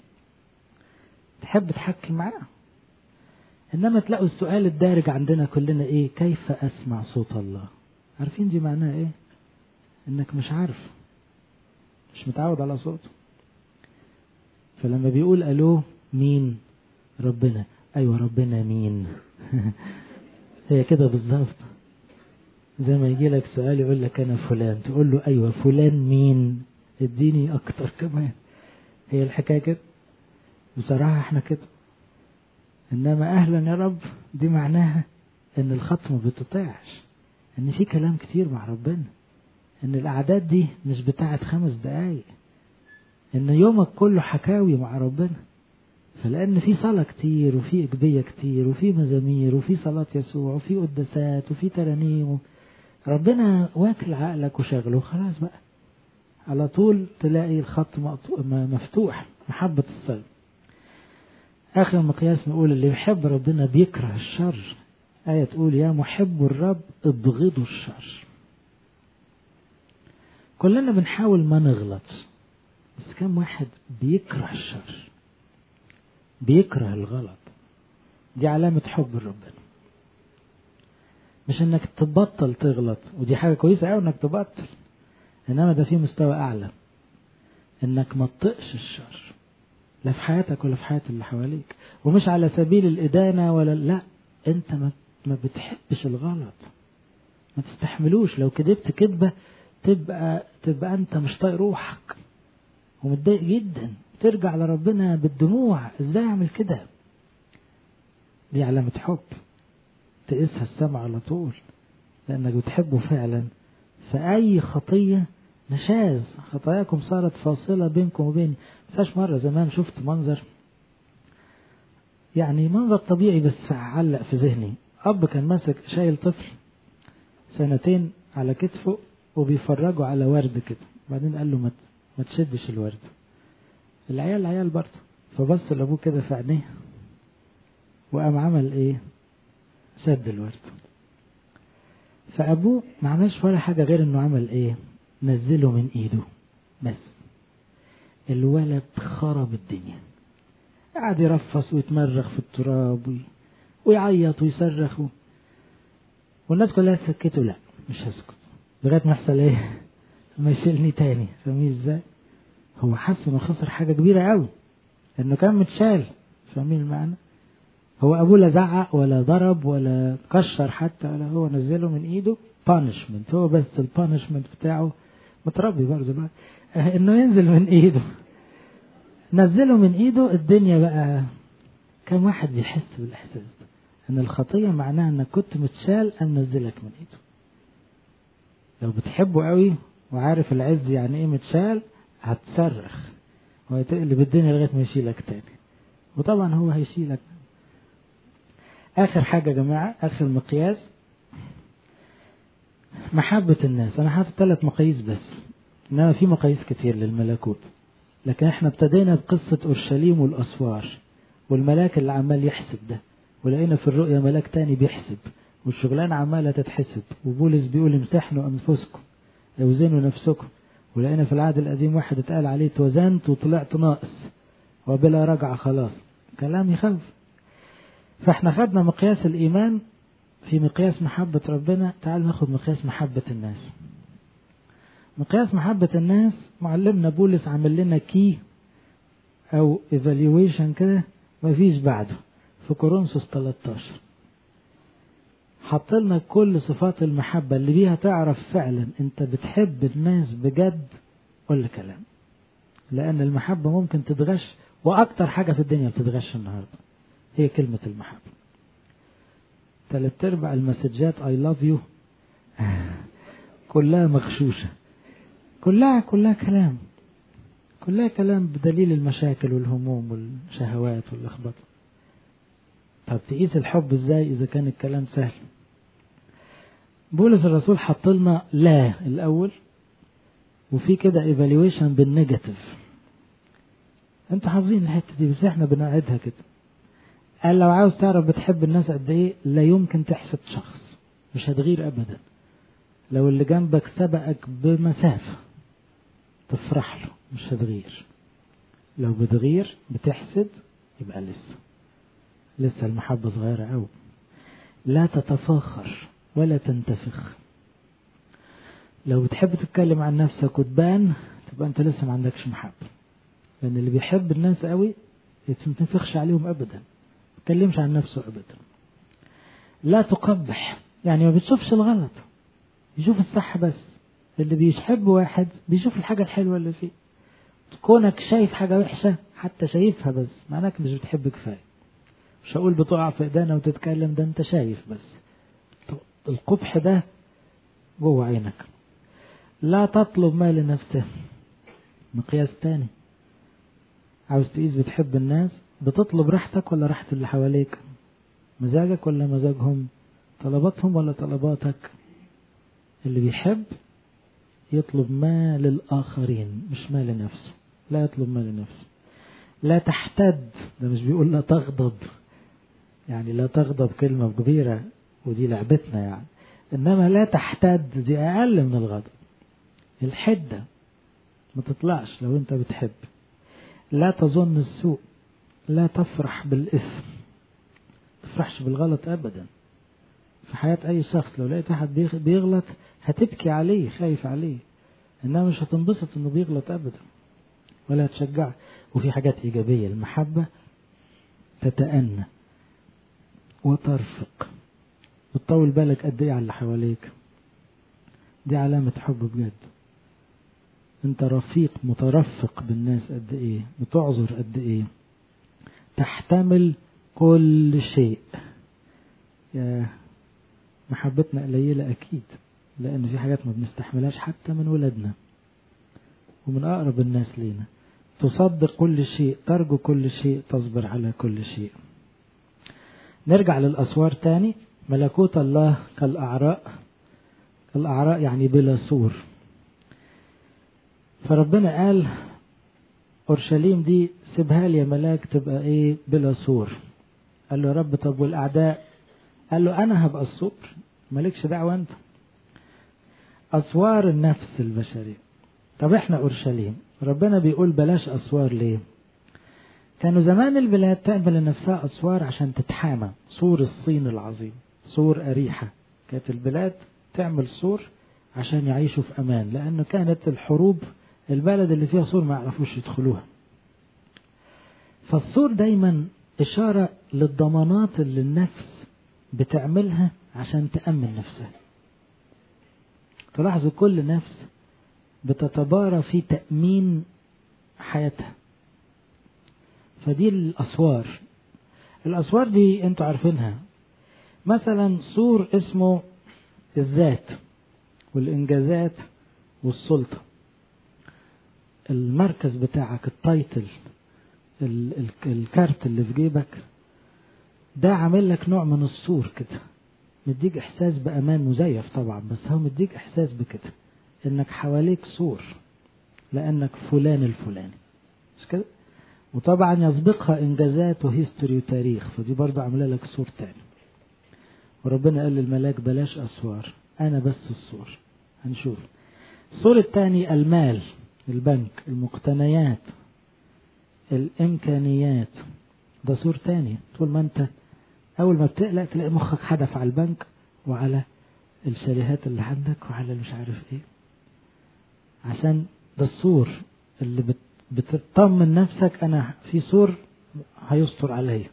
تحب تحكي معاه. إنما تلاقوا السؤال الدارج عندنا كلنا إيه؟ كيف أسمع صوت الله؟ عارفين دي معناها إيه؟ إنك مش عارف، مش متعود على صوته. فلما بيقول ألو مين؟ ربنا. أيوة ربنا مين؟ هي كده بالظبط. زي ما يجي لك سؤال يقول لك أنا فلان، تقول له أيوة فلان مين؟ اديني أكتر كمان. هي الحكاية كده بصراحة، احنا كده. إنما أهلا يا رب دي معناها إن الخط ما بتطيعش، إن في كلام كتير مع ربنا، إن الأعداد دي مش بتاعت 5 دقايق، إن يومك كله حكاوي مع ربنا. فلأن في صلاة كتير وفي إجبية كتير وفي مزامير وفي صلاة يسوع وفي قداسات وفي ترانيم، ربنا واكل عقلك وشغله، خلاص بقى على طول تلاقي الخط مفتوح. محبة الصلاة. آخر مقياس نقول اللي يحب ربنا بيكره الشر. آية تقول يا محب الرب ابغضوا الشر. كلنا بنحاول ما نغلط، بس كم واحد بيكره الشر، بيكره الغلط؟ دي علامة حب ربنا. مش انك تبطل تغلط، ودي حاجة كويسة قوي انك تبطل، انما ده في مستوى اعلى، انك ما تطقش الشر لا في حياتك ولا في حياة اللي حواليك. ومش على سبيل الادانة ولا لا، انت ما بتحبش الغلط، ما تستحملوش. لو كذبت كذبة تبقى انت مش طايق روحك ومتضايق جدا، ترجع لربنا بالدموع، ازاي اعمل كده؟ دي علامة حب تقيسها السماء على طول، لأنك بتحبه فعلا. فأي خطية نشاز، خطاياكم صارت فاصلة بينكم وبيني. مساش مرة زمان شفت منظر، يعني منظر طبيعي بس علق في ذهني. أب كان ماسك شايل طفل 2 على كتفه وبيفرجوا على ورد كده، بعدين قال له ما تشدش الورد. العيال برضه، فبص لأبوه كده في عينيه وقام عمل ايه؟ شد الورد. فأبوه ما عملش ولا حاجة غير انه عمل ايه؟ نزله من ايده. بس الولد خرب الدنيا، قعد يرفص ويتمرغ في التراب ويعيط ويصرخ، والناس كلها سكتوا. لا مش هسكت لغاية ما يحصل ايه؟ ما يشيلني تاني. فاهمين ازاي؟ هو حس انه خسر حاجة كبيرة قوي، انه كان متشال. فاهمين المعنى؟ هو أبوه لا زعق ولا ضرب ولا كشر حتى، ولا هو نزله من إيده بانشمنت. هو بس البانشمنت بتاعه متربي برضه بقى إنه ينزل من إيده. نزله من إيده. الدنيا بقى كم واحد بيحس بالإحساس ده؟ إن الخطية معناها إنك كنت متشال أن نزلك من إيده. لو بتحبه قوي وعارف العز يعني إيه متشال، هتصرخ وهتقلب الدنيا لغاية ما يشيلك تاني. وطبعا هو هيشيلك. آخر حاجة يا جماعة، آخر مقياس محبة الناس. أنا حاطط 3 مقاييس بس، إنما في مقاييس كتير للملكوت، لكن إحنا ابتدينا بقصة أورشليم والأسوار والملاك اللي عمال يحسب ده، ولقينا في الرؤية ملاك تاني بيحسب، والشغلانة عمالة تتحسب، وبولس بيقول امتحنوا أنفسكم اوزنوا نفسكم. ولقينا في العهد القديم واحد اتقال عليه توزنت وطلعت ناقص وبلا رجعة. خلاص كلام يخوف. فاحنا خدنا مقياس الإيمان في مقياس محبة ربنا. تعالوا ناخد مقياس محبة الناس. مقياس محبة الناس معلمنا بولس عمل لنا كي أو evaluation كده مفيش بعده في كورنثوس 13. حط لنا كل صفات المحبة اللي بيها تعرف فعلا انت بتحب الناس بجد قل لي كلام، لأن المحبة ممكن تتغش، وأكتر حاجة في الدنيا بتتغش النهاردة هي كلمة المحبة. 3/4 المسجات I love you كلها مغشوشة، كلها كلام، كلها كلام بدليل المشاكل والهموم والشهوات واللخبطة. طب تقيس الحب ازاي إذا كان الكلام سهل؟ بولس الرسول حط لنا لا الأول، وفي كده evaluation بالنيجاتيف. انتوا حافظين الحتة دي بس احنا بنعيدها كده. قال لو عاوز تعرف بتحب الناس قد ايه، لا يمكن تحسد شخص، مش هتغير ابدا. لو اللي جنبك سبقك بمسافة تفرح له، مش هتغير. لو بتغير بتحسد يبقى لسه المحبة صغيرة قوي. لا تتفاخر ولا تنتفخ. لو بتحب تتكلم عن نفسك وتبان، تبقى انت لسه ما عندكش محبة. لان اللي بيحب الناس قوي ما تنتفخش عليهم ابدا، ما تكلمش عن نفسه ابدا. لا تقبح، يعني ما بتشوفش الغلط، يشوف الصح بس. اللي بيحب واحد بيشوف الحاجة الحلوة اللي فيه. كونك شايف حاجة وحشة حتى شايفها بس معناك مش بتحب كفاية. مش هقول بتقع في ايدينا وتتكلم، ده انت شايف بس، القبح ده جوه عينك. لا تطلب ما لنفسه، مقياس تاني. عاوز تقيس بتحب الناس، بتطلب راحتك ولا راحة اللي حواليك؟ مزاجك ولا مزاجهم؟ طلباتهم ولا طلباتك؟ اللي بيحب يطلب ما للآخرين مش ما لنفسه. لا يطلب ما لنفسه. لا تحتد، ده مش بيقول لا تغضب، يعني لا تغضب كلمة كبيرة ودي لعبتنا يعني، إنما لا تحتد دي أقل من الغضب. الحدة ما تطلعش لو أنت بتحب. لا تظن السوء، لا تفرح بالإثم، تفرحش بالغلط أبدا. في حياة أي شخص لو لقيت أحد بيغلط هتبكي عليه، خايف عليه، إنما مش هتنبسط إنه بيغلط أبدا ولا تشجع. وفي حاجات إيجابية، المحبة تتأنى وترفق وتطول بالك قد إيه على اللي حواليك. دي علامة حب بجد. أنت رفيق مترفق بالناس قد إيه، بتعذر قد إيه، تحتمل كل شيء. يا محبتنا قليلة أكيد، لأن في حاجات ما بنستحملهاش حتى من ولادنا ومن أقرب الناس لينا. تصدق كل شيء، ترجو كل شيء، تصبر على كل شيء. نرجع للأسوار تاني. ملكوت الله كالأعراء. الأعراء يعني بلا سور. فربنا قال أورشليم دي سيبها لي يا ملاك تبقى إيه؟ بلا سور. قال له يا رب طب والأعداء؟ قال له أنا هبقى السور، مالكش دعوة أنت. أسوار النفس البشرية. طب إحنا أورشليم، ربنا بيقول بلاش أسوار ليه؟ كانوا زمان البلاد تعمل لنفسها أسوار عشان تتحامى. سور الصين العظيم، سور أريحة، كانت البلاد تعمل سور عشان يعيشوا في أمان، لأنه كانت الحروب البلد اللي فيها سور ما يعرفوش يدخلوها. فالسور دايما إشارة للضمانات اللي النفس بتعملها عشان تأمن نفسها. تلاحظوا كل نفس بتتبارى في تأمين حياتها. فدي الأسوار. الأسوار دي انتوا عارفينها، مثلا سور اسمه الذات والإنجازات والسلطة. المركز بتاعك، التايتل، الكارت اللي في جيبك، ده عامل لك نوع من السور كده، مديك إحساس بأمان مزيف طبعا، بس هو مديك إحساس بكده إنك حواليك سور لأنك فلان الفلاني، مش كده؟ وطبعا يسبقها إنجازات وهيستوري وتاريخ، فدي برضه عامله لك سور تاني. وربنا قال للملاك بلاش أسوار، أنا بس السور. هنشوف. السور الثاني المال، البنك، المقتنيات، الإمكانيات، ده سور تاني. طول ما أنت أول ما بتقلق تلاقي مخك حدف على البنك وعلى الشاليهات اللي عندك وعلى مش عارف إيه، عشان ده السور اللي بتطمن نفسك أنا في سور هيستر عليا.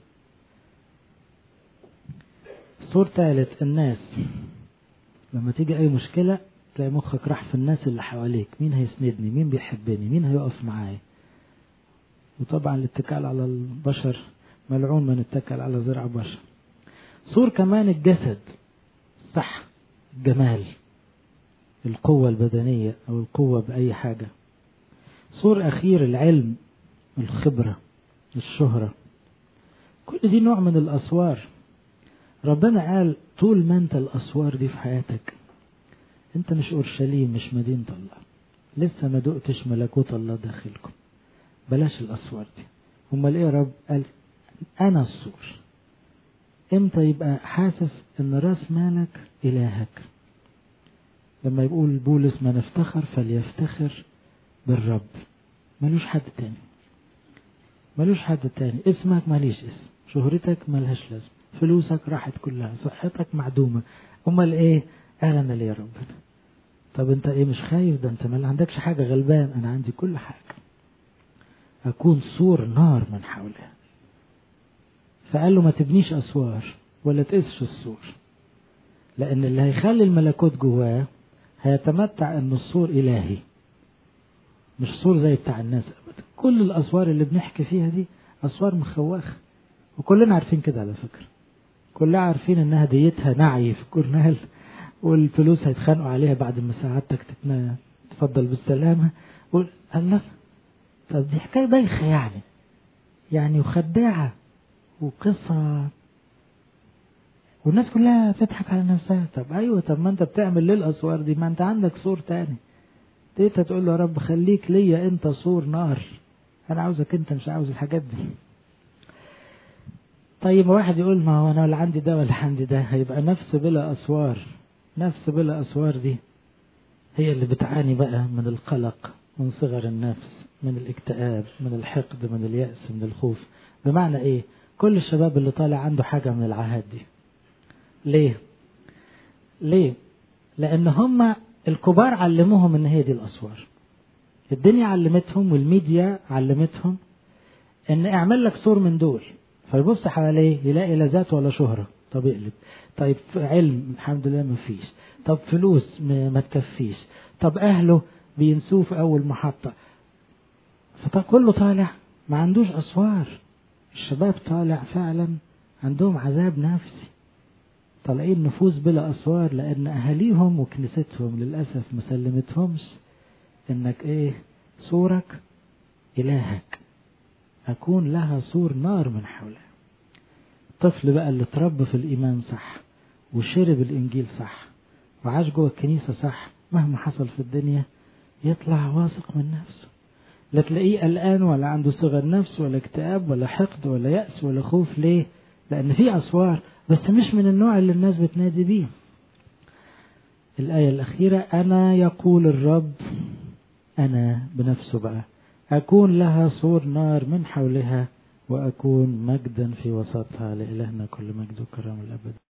سور ثالث الناس، لما تيجي أي مشكلة تلاقي مخك راح في الناس اللي حواليك، مين هيسندني، مين بيحبني، مين هيقف معايا. وطبعا الاتكال على البشر ملعون من اتكل على زرع بشر. سور كمان الجسد، صح، الجمال، القوة البدنية أو القوة بأي حاجة. سور أخير العلم، الخبرة، الشهرة، كل دي نوع من الأسوار. ربنا قال طول ما أنت الأسوار دي في حياتك، أنت مش أورشليم، مش مدينة الله، لسه ما دقتش ملكوت الله داخلكم، بلاش الأسوار دي. امال إيه يا رب؟ قال أنا السور. إمتى يبقى حاسس إن راس مالك إلهك؟ لما يقول بولس من افتخر فليفتخر بالرب، ملوش حد تاني، ملوش حد تاني. اسمك ماليش اسم، شهرتك ملهاش لازم، فلوسك راحت كلها، صحتك معدومة، امال ايه؟ قال انا ليه يا ربنا. طب انت ايه مش خايف؟ ده انت ما عندكش حاجة، غلبان، انا عندي كل حاجة. اكون سور نار من حولها. فقال له ما تبنيش اسوار ولا تقسش السور، لان اللي هيخلي الملكوت جواه هيتمتع ان السور الهي، مش سور زي بتاع الناس ابدا. كل الاسوار اللي بنحكي فيها دي اسوار مخوخه، وكلنا عارفين كده على فكره، كلنا عارفين انها ديتها نعي في كورنال، والفلوس هيتخانقوا عليها بعد ما سعادتك تفضل بالسلامه. الله، طب دي حكايه بايخه يعني وخداعه وقصه، والناس كلها تضحك على نفسها. طب ايوه، طب ما انت بتعمل ليه الاسوار دي؟ ما انت عندك سور تاني. انت تقول له يا رب خليك ليا انت سور نار، انا عاوزك انت، مش عاوز الحاجات دي. طيب واحد يقول ما هو انا ولا عندي ده ولا عندي ده، هيبقى نفس بلا اسوار. نفس بلا اسوار دي هي اللي بتعاني بقى من القلق، من صغر النفس، من الاكتئاب، من الحقد، من اليأس، من الخوف. بمعنى ايه؟ كل الشباب اللي طالع عنده حاجة من العهد دي. ليه؟ لان هم الكبار علموهم ان هي دي الاسوار. الدنيا علمتهم والميديا علمتهم ان اعمل لك سور من دول، فيبص حواليه يلاقي لا ذات ولا شهرة، طب اقلب. طيب علم الحمد لله ما فيش، طب فلوس ما تكفيش، طب اهله بينسوه في اول محطة. كله طالع ما عندوش اسوار. الشباب طالع فعلا عندهم عذاب نفسي، طالعين نفوس بلا اسوار، لان اهاليهم وكنيستهم للاسف ما سلمتهمش انك ايه؟ سورك الهك، أكون لها سور نار من حولها. الطفل بقى اللي اتربى في الإيمان صح، وشرب الإنجيل صح، وعاش جوه الكنيسة صح، مهما حصل في الدنيا يطلع واثق من نفسه. لا تلاقيه قلقان ولا عنده صغر نفس ولا اكتئاب ولا حقد ولا يأس ولا خوف. ليه؟ لأن في أسوار، بس مش من النوع اللي الناس بتنادي بيه. الآية الأخيرة، أنا يقول الرب، أنا بنفسه بقى أكون لها سور نار من حولها، وأكون مجدا في وسطها. لإلهنا كل مجد وكرم الأبد.